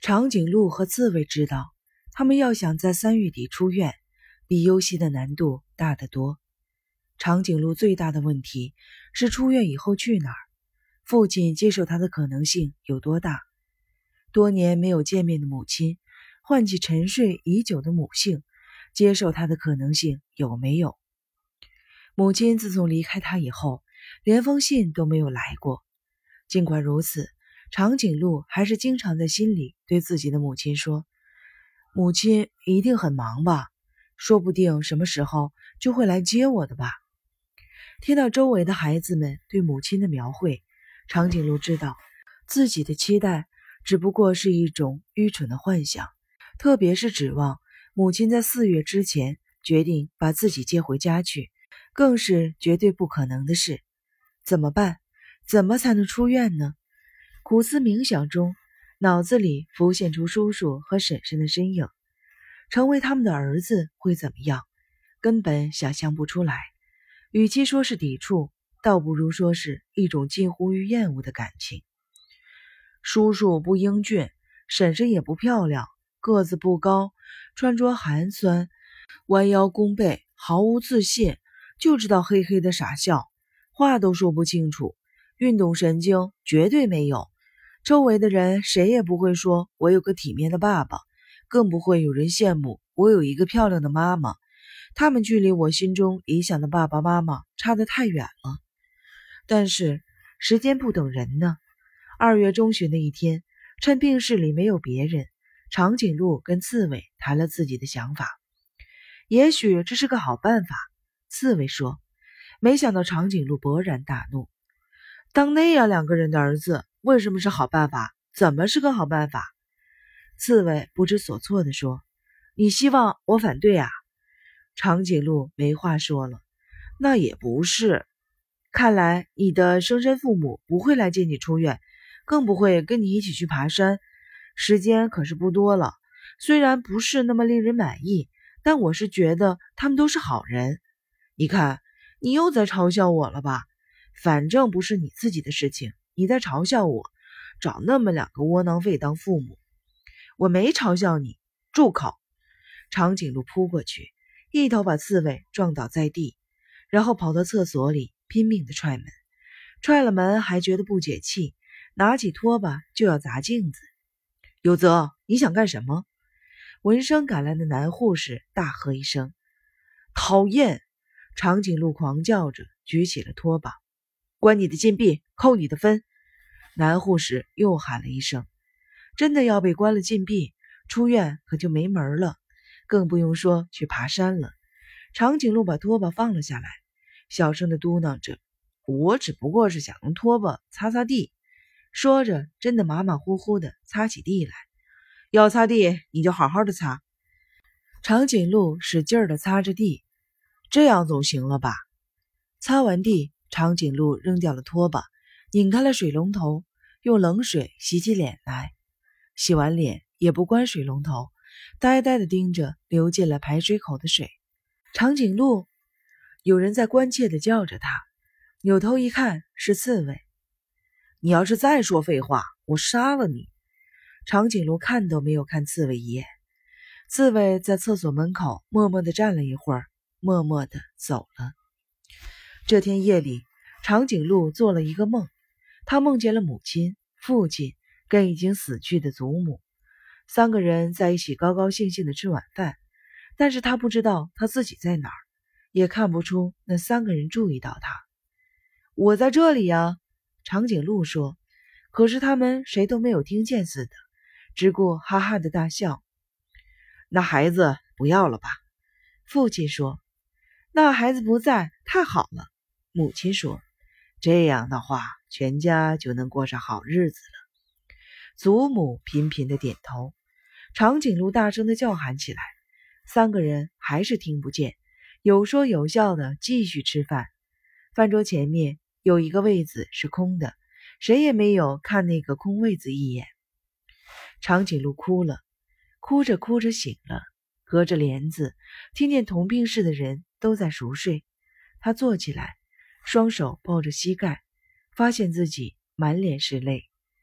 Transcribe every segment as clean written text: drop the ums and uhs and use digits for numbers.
长颈鹿和刺猬知道，他们要想在3月底出院，比优西的难度大得多。长颈鹿最大的问题是出院以后去哪儿，父亲接受他的可能性有多大。多年没有见面的母亲，唤起沉睡已久的母性，接受他的可能性有没有？母亲自从离开他以后，连封信都没有来过。尽管如此，长颈鹿还是经常在心里对自己的母亲说：“母亲一定很忙吧，说不定什么时候就会来接我的吧。”听到周围的孩子们对母亲的描绘，长颈鹿知道自己的期待只不过是一种愚蠢的幻想，特别是指望母亲在4月之前决定把自己接回家去，更是绝对不可能的事。怎么办？怎么才能出院呢？苦思冥想中，脑子里浮现出叔叔和婶婶的身影。成为他们的儿子会怎么样？根本想象不出来。与其说是抵触，倒不如说是一种近乎于厌恶的感情。叔叔不英俊，婶婶也不漂亮，个子不高，穿着寒酸，弯腰弓背，毫无自信，就知道嘿嘿的傻笑，话都说不清楚，运动神经绝对没有。周围的人谁也不会说我有个体面的爸爸，更不会有人羡慕我有一个漂亮的妈妈。他们距离我心中理想的爸爸妈妈差得太远了。但是时间不等人呢。2月中旬的一天，趁病室里没有别人，长颈鹿跟刺猬谈了自己的想法。也许这是个好办法，刺猬说。没想到长颈鹿勃然大怒，当那样2个人的儿子，为什么是好办法？怎么是个好办法？刺猬不知所措地说：“你希望我反对啊？”长颈鹿没话说了。那也不是，看来你的生身父母不会来接你出院，更不会跟你一起去爬山，时间可是不多了。虽然不是那么令人满意，但我是觉得他们都是好人。你看，你又在嘲笑我了吧？反正不是你自己的事情，你在嘲笑我，找那么2个窝囊废当父母。我没嘲笑你，住口！长颈鹿扑过去，一头把刺猬撞倒在地，然后跑到厕所里拼命地踹门。踹了门还觉得不解气，拿起拖把就要砸镜子。有泽，你想干什么？闻声赶来的男护士大喝一声。讨厌！长颈鹿狂叫着举起了拖把。关你的禁闭，扣你的分！男护士又喊了一声。真的要被关了禁闭，出院可就没门了，更不用说去爬山了。长颈鹿把拖把放了下来，小声地嘟囔着：“我只不过是想用拖把擦擦地。”说着，真的马马虎虎地擦起地来。要擦地，你就好好的擦。长颈鹿使劲地擦着地，这样总行了吧？擦完地，长颈鹿扔掉了拖把，拧开了水龙头，用冷水洗起脸来。洗完脸也不关水龙头，呆呆地盯着流进了排水口的水。长颈鹿，有人在关切地叫着他，扭头一看是刺猬。你要是再说废话，我杀了你！长颈鹿看都没有看刺猬一眼。刺猬在厕所门口默默地站了一会儿，默默地走了。这天夜里，长颈鹿做了一个梦，他梦见了母亲、父亲跟已经死去的祖母，3个人在一起高高兴兴地吃晚饭，但是他不知道他自己在哪儿，也看不出那3个人注意到他。我在这里呀，长颈鹿说，可是他们谁都没有听见似的，只顾哈哈的大笑。那孩子不要了吧？父亲说。那孩子不在，太好了，母亲说。这样的话，全家就能过上好日子了。祖母频频地点头。长颈鹿大声地叫喊起来，3个人还是听不见，有说有笑地继续吃饭。饭桌前面有一个位子是空的，谁也没有看那个空位子一眼。长颈鹿哭了，哭着哭着醒了，隔着帘子听见同病室的人都在熟睡。他坐起来，双手抱着膝盖，发现自己满脸是泪。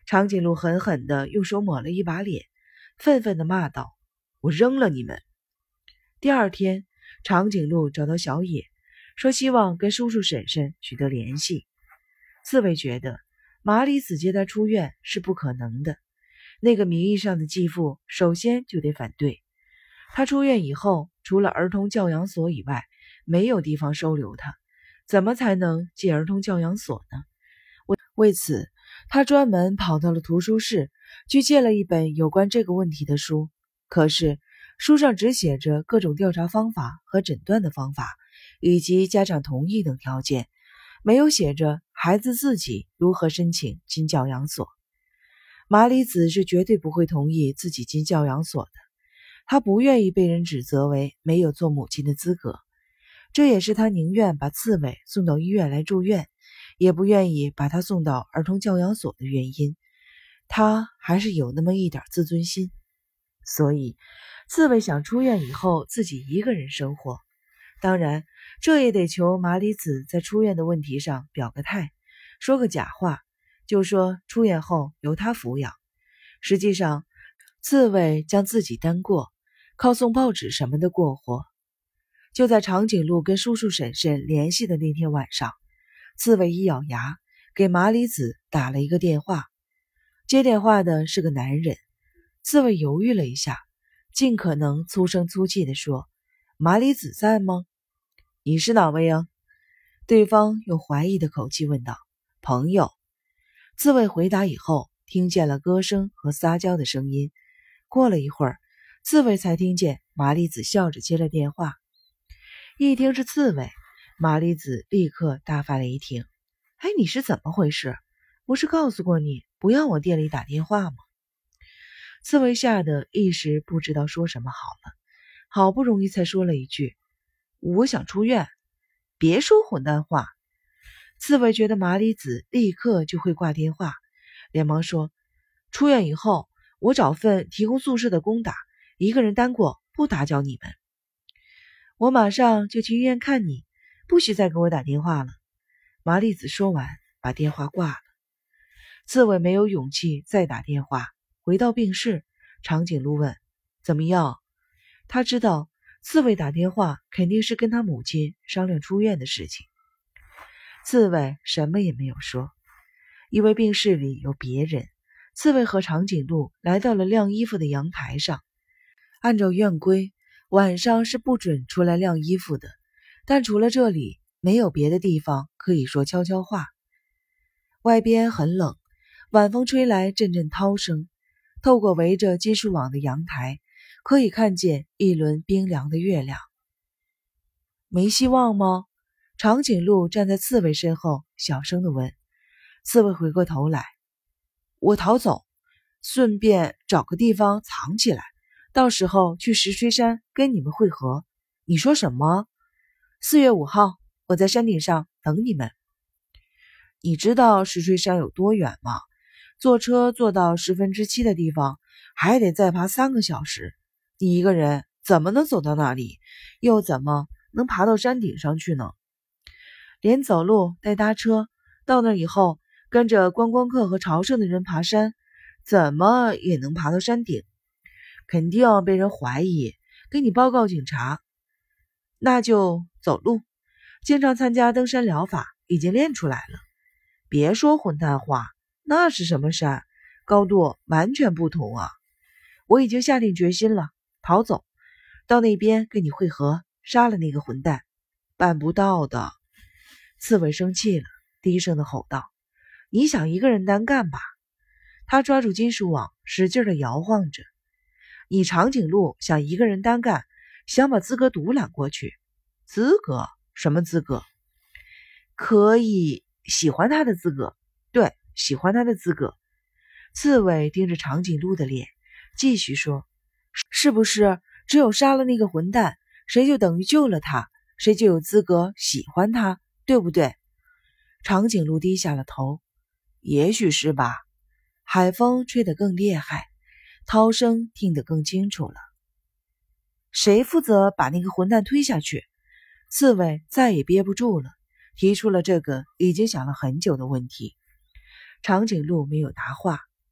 长颈鹿狠狠地用手抹了一把脸，愤愤地骂道：“我扔了你们！”第二天，长颈鹿找到小野，说希望跟叔叔婶婶取得联系。刺猬觉得麻里子接他出院是不可能的，那个名义上的继父首先就得反对。他出院以后，除了儿童教养所以外，没有地方收留他，怎么才能进儿童教养所呢？为此，他专门跑到了图书室，去借了一本有关这个问题的书。可是书上只写着各种调查方法和诊断的方法，以及家长同意等条件，没有写着孩子自己如何申请进教养所。麻里子是绝对不会同意自己进教养所的，他不愿意被人指责为没有做母亲的资格，这也是他宁愿把刺猬送到医院来住院，也不愿意把他送到儿童教养所的原因。他还是有那么一点自尊心，所以刺猬想出院以后自己一个人生活。当然，这也得求麻里子在出院的问题上表个态，说个假话，就说出院后由他抚养。实际上，刺猬将自己单过，靠送报纸什么的过活。就在长颈鹿跟叔叔婶婶联系的那天晚上，刺猬一咬牙，给麻里子打了一个电话。接电话的是个男人。刺猬犹豫了一下，尽可能粗声粗气地说：“麻里子在吗？你是哪位啊？”对方用怀疑的口气问道：“朋友。”刺猬回答以后，听见了歌声和撒娇的声音。过了一会儿，刺猬才听见麻里子笑着接了电话。一听是刺猬，麻里子立刻大发雷霆：“哎，你是怎么回事？不是告诉过你不要往店里打电话吗？”刺猬吓得一时不知道说什么好了，好不容易才说了一句：“我想出院。”别说混蛋话！刺猬觉得麻里子立刻就会挂电话，连忙说：“出院以后，我找份提供宿舍的工打，一个人单过，不打搅你们。我马上就去医院看你，不许再给我打电话了。”麻里子说完，把电话挂了。刺猬没有勇气再打电话。回到病室，长颈鹿问：“怎么样？”他知道刺猬打电话肯定是跟他母亲商量出院的事情。刺猬什么也没有说，因为病室里有别人。刺猬和长颈鹿来到了晾衣服的阳台上。按照院规，晚上是不准出来晾衣服的，但除了这里，没有别的地方可以说悄悄话。外边很冷，晚风吹来阵阵涛声，透过围着金属网的阳台，可以看见一轮冰凉的月亮。没希望吗？长颈鹿站在刺猬身后，小声地问。刺猬回过头来：“我逃走，顺便找个地方藏起来，到时候去石锤山跟你们会合。你说什么？4月5号，我在山顶上等你们。你知道石锤山有多远吗？坐车坐到7/10的地方，还得再爬3个小时。你一个人怎么能走到那里？又怎么能爬到山顶上去呢？连走路带搭车，到那以后跟着观光客和朝圣的人爬山，怎么也能爬到山顶。肯定被人怀疑，给你报告警察。那就走路，经常参加登山疗法，已经练出来了。别说混蛋话，那是什么山？高度完全不同啊！我已经下定决心了，逃走，到那边跟你会合，杀了那个混蛋。办不到的。刺猬生气了，低声的吼道：“你想一个人单干吧？”他抓住金属网，使劲的摇晃着。你长颈鹿想一个人单干，想把资格独揽过去。资格？什么资格？可以喜欢他的资格。对，喜欢他的资格。刺猬盯着长颈鹿的脸，继续说：“是不是只有杀了那个混蛋，谁就等于救了他，谁就有资格喜欢他，对不对？”长颈鹿低下了头。也许是吧。海风吹得更厉害，涛声听得更清楚了。谁负责把那个混蛋推下去？刺猬再也憋不住了，提出了这个已经想了很久的问题。长颈鹿没有答话，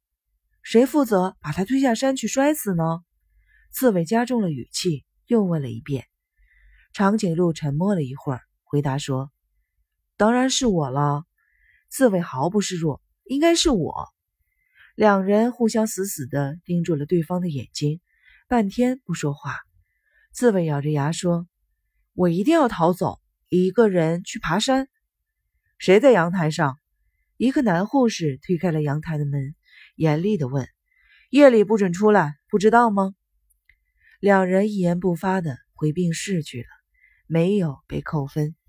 谁负责把他推下山去摔死呢？刺猬加重了语气，又问了一遍。长颈鹿沉默了一会儿，回答说：“当然是我了。”刺猬毫不示弱：“应该是我。”两人互相死死地盯住了对方的眼睛，半天不说话。刺猬咬着牙说：“我一定要逃走，一个人去爬山。”谁在阳台上？一个男护士推开了阳台的门，严厉地问：“夜里不准出来，不知道吗？”两人一言不发地回病室去了，没有被扣分。